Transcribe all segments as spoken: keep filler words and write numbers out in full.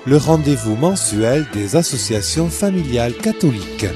le rendez-vous mensuel des associations familiales catholiques.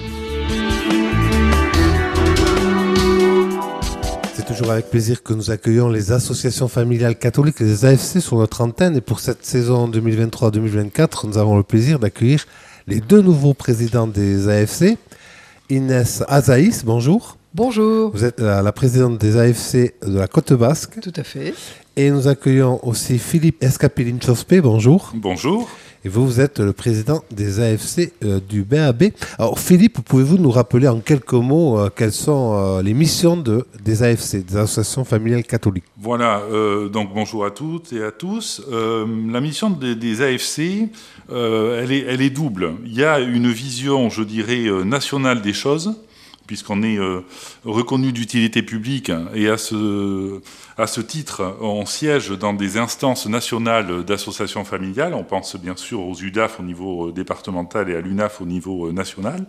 C'est toujours avec plaisir que nous accueillons les associations familiales catholiques, les A F C, sur notre antenne. Et pour cette saison deux mille vingt-trois deux mille vingt-quatre, nous avons le plaisir d'accueillir les deux nouveaux présidents des A F C. Inès Azaïs, bonjour. Bonjour. Vous êtes la, la présidente des A F C de la Côte Basque. Tout à fait. Et nous accueillons aussi Philippe Escapilin-Chospé, bonjour. Bonjour. Et vous, vous êtes le président des A F C euh, du B A B. Alors Philippe, pouvez-vous nous rappeler en quelques mots euh, quelles sont euh, les missions de, des A F C, des associations familiales catholiques? Voilà, euh, donc bonjour à toutes et à tous. Euh, la mission des, des A F C, euh, elle est, elle est double. Il y a une vision, je dirais, nationale des choses, puisqu'on est euh, reconnu d'utilité publique, et à ce, à ce titre, on siège dans des instances nationales d'associations familiales. On pense bien sûr aux U D A F au niveau départemental et à l'U N A F au niveau national.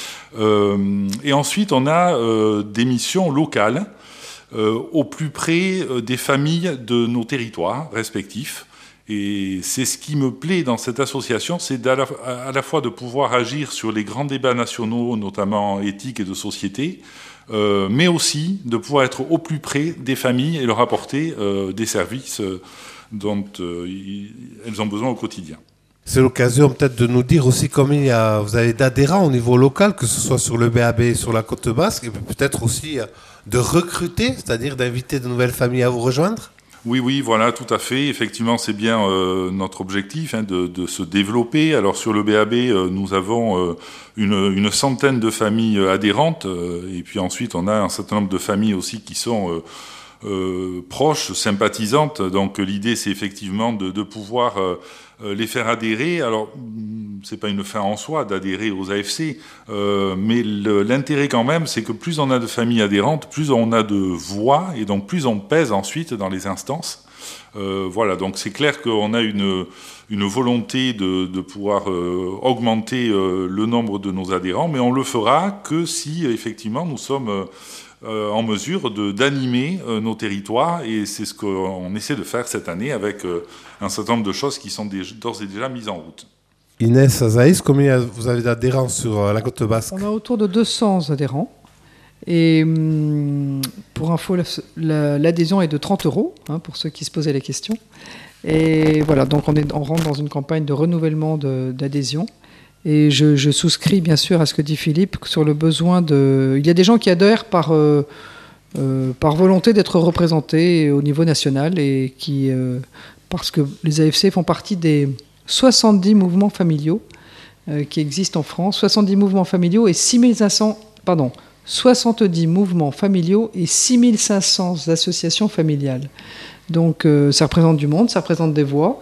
Euh, et ensuite, on a euh, des missions locales, euh, au plus près des familles de nos territoires respectifs. Et c'est ce qui me plaît dans cette association, c'est à la, à la fois de pouvoir agir sur les grands débats nationaux, notamment éthiques et de société, euh, mais aussi de pouvoir être au plus près des familles et leur apporter euh, des services euh, dont euh, elles ont besoin au quotidien. C'est l'occasion peut-être de nous dire aussi combien il y a, vous avez d'adhérents au niveau local, que ce soit sur le B A B et sur la Côte Basque, et peut-être aussi de recruter, c'est-à-dire d'inviter de nouvelles familles à vous rejoindre. Oui, oui, voilà, tout à fait. Effectivement, c'est bien euh, notre objectif, hein, de, de se développer. Alors sur le B A B, euh, nous avons euh, une, une centaine de familles adhérentes, euh, et puis ensuite on a un certain nombre de familles aussi qui sont euh, euh, proches, sympathisantes. Donc l'idée, c'est effectivement de, de pouvoir euh, les faire adhérer. Alors, c'est pas une fin en soi d'adhérer aux A F C, euh, mais le, l'intérêt quand même, c'est que plus on a de familles adhérentes, plus on a de voix, et donc plus on pèse ensuite dans les instances. Euh, voilà, donc c'est clair qu'on a une, une volonté de, de pouvoir euh, augmenter euh, le nombre de nos adhérents, mais on le fera que si, effectivement, nous sommes euh, en mesure de, d'animer euh, nos territoires, et c'est ce qu'on essaie de faire cette année avec euh, un certain nombre de choses qui sont déjà, d'ores et déjà mises en route. Inès Azaïs, combien vous avez d'adhérents sur la Côte Basque? On a autour de deux cents adhérents. Et hum, pour info, la, la, l'adhésion est de trente euros, hein, pour ceux qui se posaient la question. Et voilà, donc on, est, on rentre dans une campagne de renouvellement de, d'adhésion. Et je, je souscris bien sûr à ce que dit Philippe sur le besoin de... Il y a des gens qui adhèrent par, euh, euh, par volonté d'être représentés au niveau national, et qui, euh, parce que les A F C font partie des soixante-dix mouvements familiaux euh, qui existent en France, soixante-dix mouvements familiaux et six mille cinq cents, pardon, soixante-dix mouvements familiaux et six mille cinq cents associations familiales. Donc euh, ça représente du monde, ça représente des voix,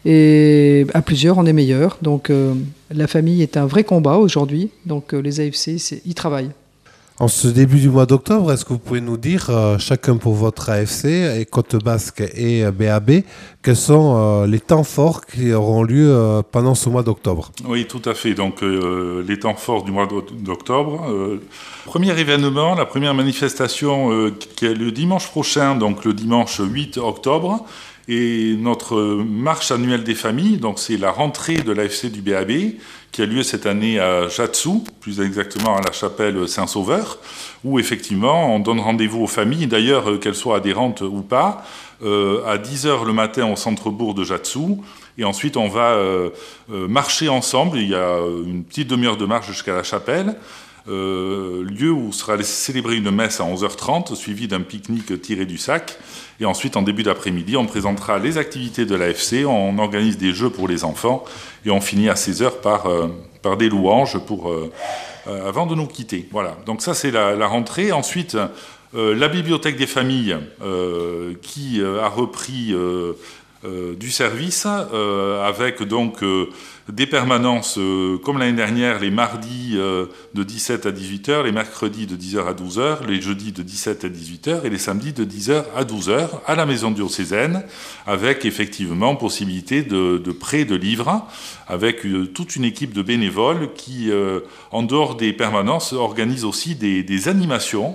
et à plusieurs on est meilleur. Donc euh, la famille est un vrai combat aujourd'hui, donc euh, les A F C c'est, y travaillent. En ce début du mois d'octobre, est-ce que vous pouvez nous dire, euh, chacun pour votre A F C, et Côte Basque et euh, B A B, quels sont euh, les temps forts qui auront lieu euh, pendant ce mois d'octobre? Oui, tout à fait. Donc, euh, les temps forts du mois d'octobre. Euh, premier événement, la première manifestation euh, qui est le dimanche prochain, donc le dimanche huit octobre, et notre marche annuelle des familles, donc c'est la rentrée de l'A F C du B A B, qui a lieu cette année à Jatsu, plus exactement à la chapelle Saint-Sauveur, où effectivement on donne rendez-vous aux familles, d'ailleurs qu'elles soient adhérentes ou pas, euh, à dix heures le matin au centre-bourg de Jatsu, et ensuite on va euh, euh, marcher ensemble. Il y a une petite demi-heure de marche jusqu'à la chapelle, Euh, lieu où sera célébrée une messe à onze heures trente, suivie d'un pique-nique tiré du sac. Et ensuite, en début d'après-midi, on présentera les activités de l'A F C, on organise des jeux pour les enfants, et on finit à seize heures par, euh, par des louanges pour, euh, euh, avant de nous quitter. Voilà, donc ça c'est la, la rentrée. Ensuite, euh, la bibliothèque des familles, euh, qui euh, a repris euh, euh, du service, euh, avec donc euh, des permanences euh, comme l'année dernière, les mardis euh, de dix-sept à dix-huit heures, les mercredis de dix heures à douze heures, les jeudis de dix-sept à dix-huit heures et les samedis de dix heures à douze heures à la maison diocésaine, avec effectivement possibilité de, de prêt de livres, avec euh, toute une équipe de bénévoles qui, euh, en dehors des permanences, organise aussi des, des animations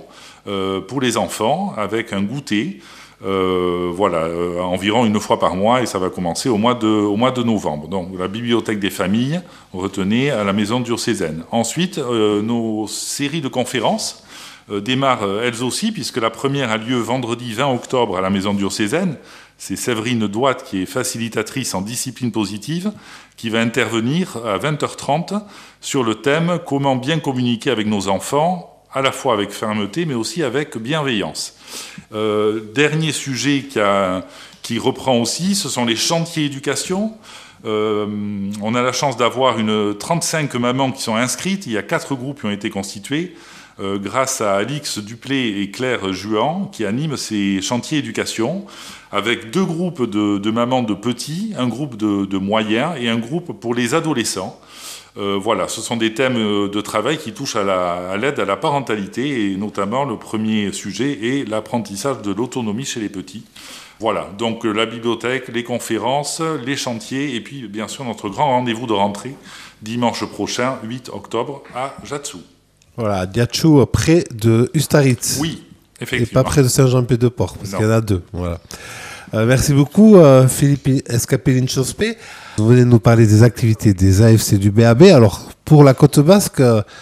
euh, pour les enfants avec un goûter. Euh, voilà, euh, environ une fois par mois, et ça va commencer au mois de, au mois de novembre. Donc la bibliothèque des familles, retenez, à la maison diocésaine. Ensuite, euh, nos séries de conférences euh, démarrent euh, elles aussi, puisque la première a lieu vendredi vingt octobre à la maison diocésaine. C'est Séverine Douat, qui est facilitatrice en discipline positive, qui va intervenir à vingt heures trente sur le thème « Comment bien communiquer avec nos enfants ?» à la fois avec fermeté, mais aussi avec bienveillance. Euh, dernier sujet qui, a, qui reprend aussi, ce sont les chantiers éducation. Euh, on a la chance d'avoir une trente-cinq mamans qui sont inscrites. Il y a quatre groupes qui ont été constitués euh, grâce à Alix Duplé et Claire Juan qui animent ces chantiers éducation avec deux groupes de, de mamans de petits, un groupe de, de moyens et un groupe pour les adolescents. Euh, voilà, ce sont des thèmes de travail qui touchent à, la, à l'aide à la parentalité et notamment le premier sujet est l'apprentissage de l'autonomie chez les petits. Voilà, donc la bibliothèque, les conférences, les chantiers et puis bien sûr notre grand rendez-vous de rentrée dimanche prochain, huit octobre à Jatsu. Voilà, Jatsu près de Ustaritz. Oui, effectivement. Et pas près de Saint-Jean-Pied-de-Port parce non. qu'il y en a deux. Voilà. Euh, merci beaucoup euh, Philippe Escapéline-Chospé. Vous venez de nous parler des activités des A F C du B A B. Alors, pour la Côte Basque,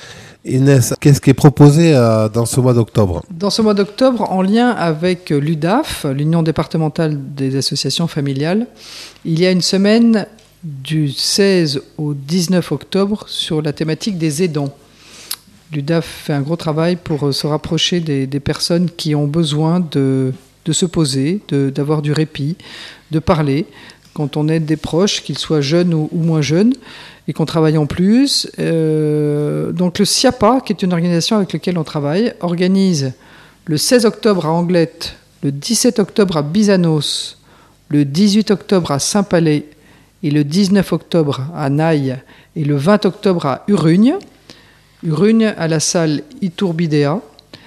Inès, qu'est-ce qui est proposé euh, dans ce mois d'octobre ? Dans ce mois d'octobre, en lien avec l'U D A F, l'Union départementale des associations familiales, il y a une semaine du seize au dix-neuf octobre sur la thématique des aidants. L'U D A F fait un gros travail pour se rapprocher des, des personnes qui ont besoin de, de se poser, de, d'avoir du répit, de parler. Quand on aide des proches, qu'ils soient jeunes ou, ou moins jeunes, et qu'on travaille en plus. Euh, donc le SIAPA, qui est une organisation avec laquelle on travaille, organise le seize octobre à Anglette, le dix-sept octobre à Bizanos, le dix-huit octobre à Saint-Palais et le dix-neuf octobre à Naï et le vingt octobre à Urugne. Urugne à la salle Iturbidea.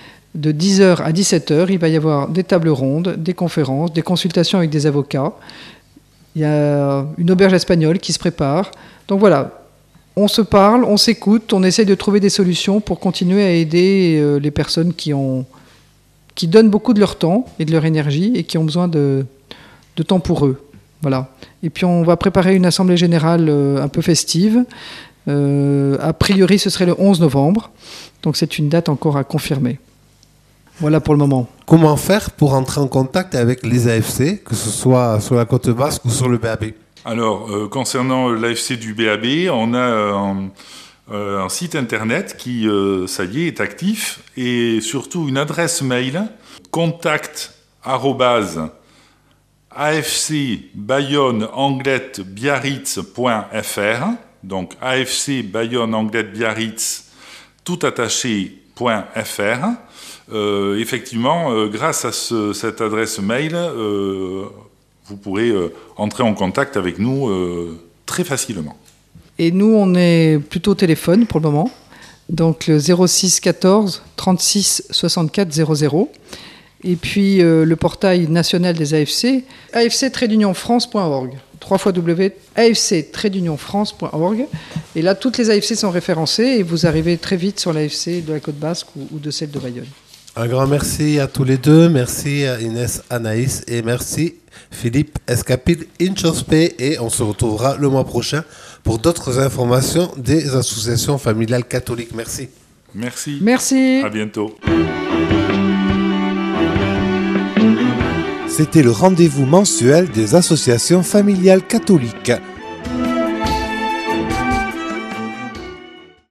De dix heures à dix-sept heures, il va y avoir des tables rondes, des conférences, des consultations avec des avocats. Il y a une auberge espagnole qui se prépare. Donc voilà, on se parle, on s'écoute, on essaye de trouver des solutions pour continuer à aider les personnes qui, ont, qui donnent beaucoup de leur temps et de leur énergie et qui ont besoin de, de temps pour eux. Voilà. Et puis on va préparer une assemblée générale un peu festive. Euh, a priori, ce serait le onze novembre. Donc c'est une date encore à confirmer. Voilà pour le moment. Comment faire pour entrer en contact avec les A F C, que ce soit sur la Côte Basque ou sur le B A B ? Alors, euh, concernant l'A F C du B A B, on a un, euh, un site internet qui, euh, ça y est, est actif et surtout une adresse mail contact arobase a f c bayonne anglette biarritz point f r, donc A F C Bayonne Anglette Biarritz tout attaché .fr. Euh, effectivement, euh, grâce à ce, cette adresse mail, euh, vous pourrez euh, entrer en contact avec nous euh, très facilement. Et nous, on est plutôt au téléphone pour le moment, donc le zéro six quatorze trente-six soixante-quatre zéro zéro. Et puis euh, le portail national des A F C, a f c trait d'union france point org, w w w point a f c trait d'union france point org. Et là, toutes les A F C sont référencées et vous arrivez très vite sur l'A F C de la Côte Basque ou, ou de celle de Bayonne. Un grand merci à tous les deux. Merci à Inès, Anaïs et merci Philippe Escapéline-Chospé. Et on se retrouvera le mois prochain pour d'autres informations des associations familiales catholiques. Merci. Merci. Merci. À bientôt. C'était le rendez-vous mensuel des associations familiales catholiques.